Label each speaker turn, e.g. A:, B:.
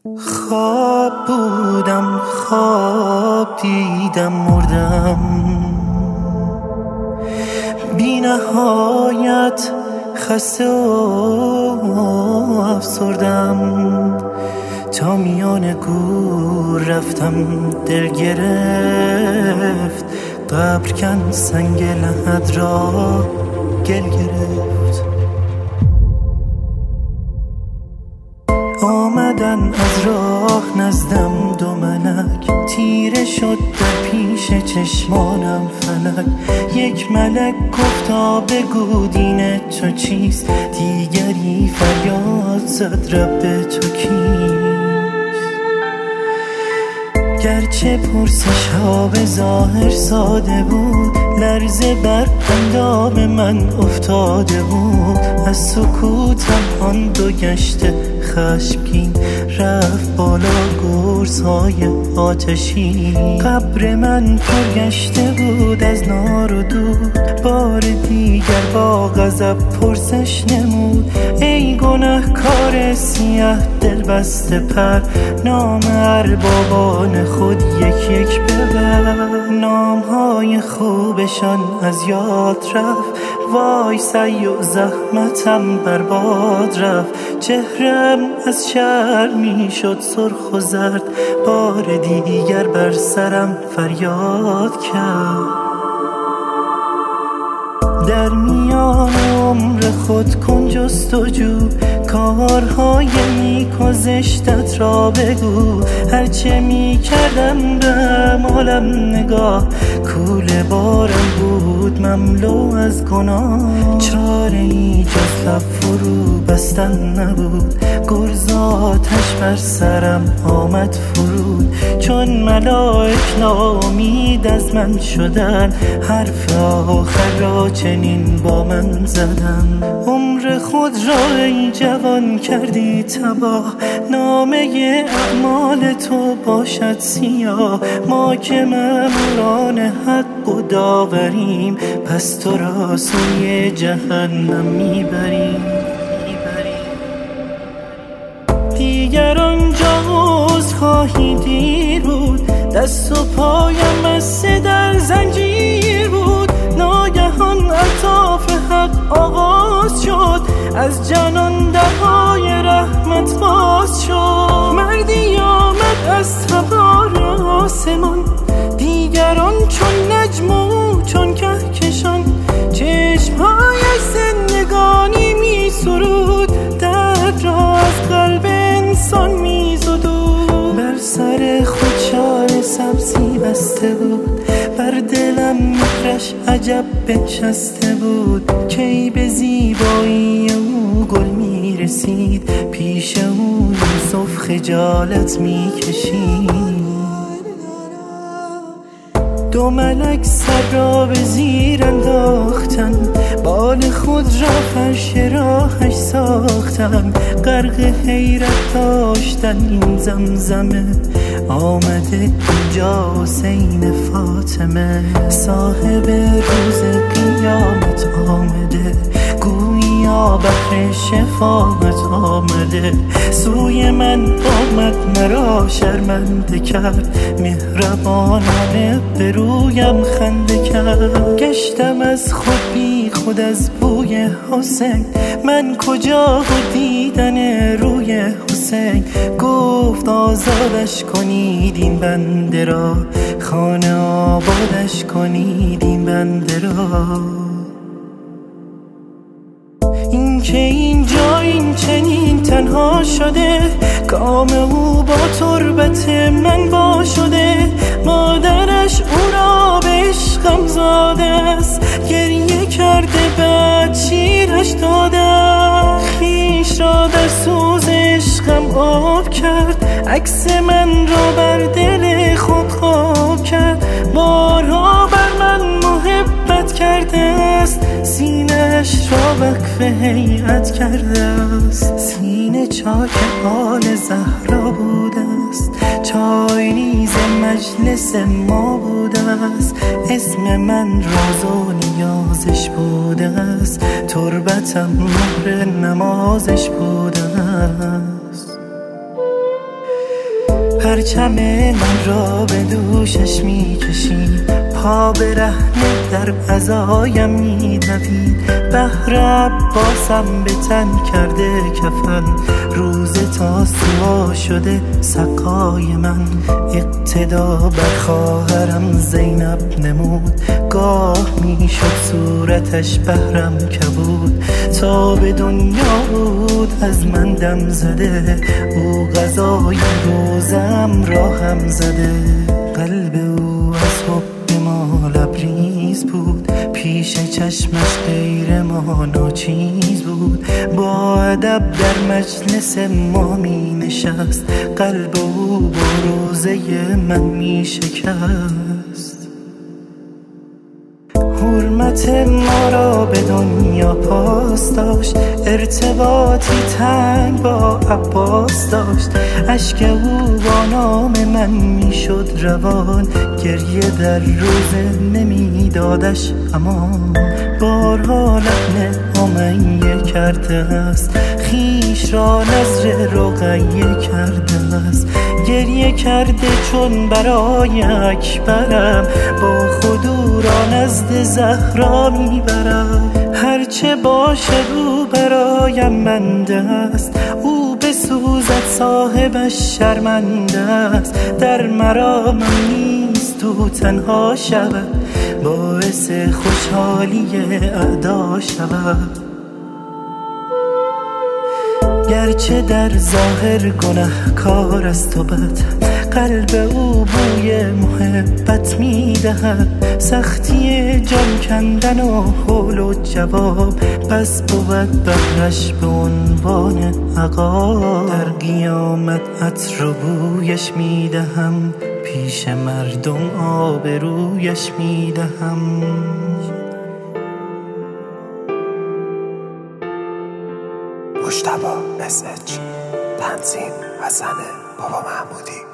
A: خواب بودم، خواب دیدم، مردم بی نهایت، خسته و افسردم. تا میان گور رفتم، دل گرفت، قبر کن سنگ لحد را گل گرفت. آمدن از راه نزدم دو ملک، تیره شد در پیش چشمانم فلک. یک ملک گفتا بگو دین تو چیست، دیگری فریاد زد رب تو کیست. گرچه پرسش ها به ظاهر ساده بود، لرزه بر اندام من افتاده بود. از سکوتم آن دو گشته خشمگین، رفت بالا گرزهای آتشی. قبر من پر گشته بود از نار و دود، بار دیگر با غضب پرسش نمود. ای گنهکار سیه دل بسته پر، نام اربابان خود یک یک ببر. نامهای خوبشان از یاد رفت، وای سعی و زحمتم برباد رفت. چهرم از شرم می شد سرخ و زرد، بار دیگر بر سرم فریاد کرد. در میان عمر خود کن جستجو، کارهای نیک و زشتت را بگو. هرچه می کردم به اعمالم نگاه، کوله بارم بود مملو از گناه. چاره ای جز لب فرو بستن نبود، گرز آتش بر سرم آمد فرود. چون ملائک ناامید از من شدن، حرف آخر را چنین با من زدن. عمر خود را ای جوان کردی تباه، نامه اعمال تو باشد سیاه. ما که مأموران حق و داوریم، پس تو را سوی جهنم میبریم. دیگر آنجا عذرخواهی دیر بود، دست و پایم بسته در زنجیر بود. ناگهان الطاف حق آغاز شد، از جنان درهای رحمت باز شد. مردی آمد از تبار آسمان، دیگران چون نجم و چون کهکشان. چشمهایش زندگانی می سرود، درد را از قلب انسان می زدود. بر سر خود شال سبزی بسته بود، بر دلم مهرش عجب بنشسته بود. کی به زیبایی او گل می رسید، پیش او یوسف خجالت می کشید. دو ملک سر را به زیر انداختن، بال خود را فرش راهش ساختن. غرق حیرت داشتن این زمزمه، آمده اینجا حسین فاطمه. صاحب روز قیامت آمده، گویا بحر شفاعت آمده. سوی من آمد مرا شرمنده کرد، مهربانانه به رویم خنده کرد. گشتم از خود بی خود از بوی حسین، من کجا و دیدن روی حسین. گفت آزادش کنید این بنده را، خانه آبادش کنید این بنده را. این که اینجا این چنین تنها شده، کام او با تربت من وا شده. مادرش او را به عشقم زاده است، گریه کرده بعد شیرش داده. خویش را در سوز عشقم آب کرد، عکس من را بر دل خود خواب کرد. بارها بر من محبت کرده است، سینه‌اش را وقف هیئت کرده است. سینه چاک آل زهرا بوده است، چای نیز مجلس ما بوده است. اسم من راز و نیازش بوده است، تربتم مهر نمازش بوده است. پرچم من را به دوشش میکشید، پا برهنه در عزایم میدوید. بهر عباسم به تن کرده کفن، روز تاسوعا شده سقای من. اقتدا بر خواهرم زینب نمود، گاه میشد صورتش بهرم کبود. تا به دنیا بود از من دم زده، او غذای روزم را هم زده. قلب او از حب ما لبریز بود، پیش چشمش غیر ما ناچیز بود. با ادب در مجلس ما می نشست، قلب او با روزه من می شکست. حرمت ما را به دنیا پاس داشت، ارتباطی تنگ با عباس داشت. اشک او با نام من میشد روان، گریه در روزه نمیدادش امان. بارها لحن امیه کرده است، خویش را نذر رقیه کرده است. گریه کرده چون برای اکبرم، با خود او را نزد زهرا میبرم. هرچه باشد او برایم منده است، او بسوزد صاحبش شرمنده است. در مرامم نیست او تنها شود، باعث خوشحالی اعدا شود. گرچه در ظاهر گنهکار است و بد، قلب او بوی محبت میدهد. سختی جان کندن و حول و جواب، پس بود بهرش به عنوان عقاب. در قیامت عطر و بویش میدهم، پیش مردم آبرویش میدهم.
B: مجتبی SH، تنظیم حسن بابا محمودی.